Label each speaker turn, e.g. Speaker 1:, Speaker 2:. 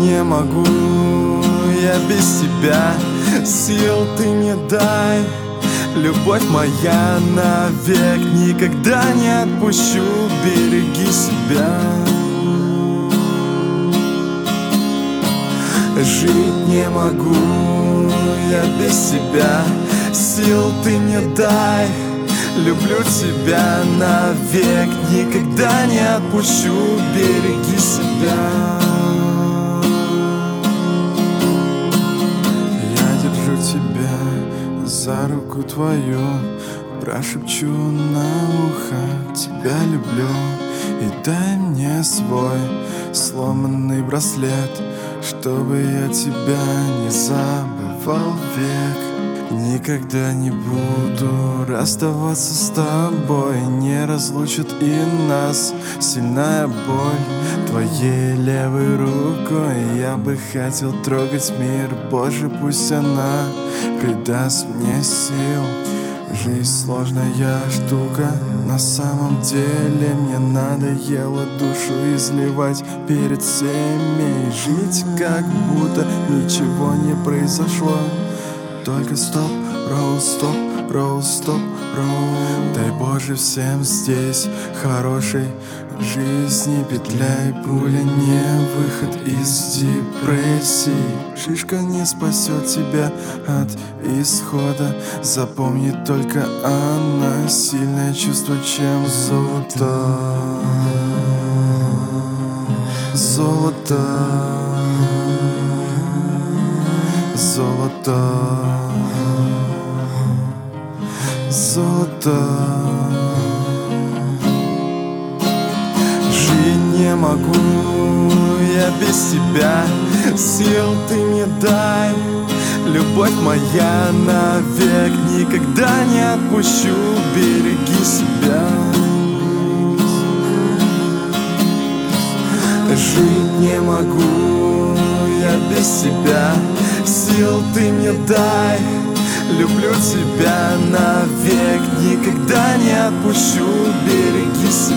Speaker 1: не могу я без тебя, сил ты мне дай. Любовь моя навек, никогда не отпущу, береги себя. Жить не могу я без тебя, сил ты мне дай. Люблю тебя навек, никогда не отпущу, береги себя. Я держу тебя за руку твою, прошепчу на ухо, тебя люблю. И дай мне свой сломанный браслет, чтобы я тебя не забывал век. Никогда не буду расставаться с тобой, не разлучит и нас сильная боль. Твоей левой рукой я бы хотел трогать мир, Боже, пусть она придаст мне сил. Жизнь сложная штука, на самом деле мне надоело душу изливать перед всеми, жить как будто ничего не произошло. Только стоп, роу, стоп, роу, стоп, роу. Дай Боже всем здесь хорошей жизни, петля и пуля не выход из депрессии. Шишка не спасет тебя от исхода, запомни только она сильное чувство, чем золото. Золото. Золото. Золото. Жить не могу я без тебя, сил ты мне дай. Любовь моя навек, никогда не отпущу, береги себя. Жить не могу я без тебя, сил ты мне дай. Люблю тебя навек, никогда не отпущу, береги себя.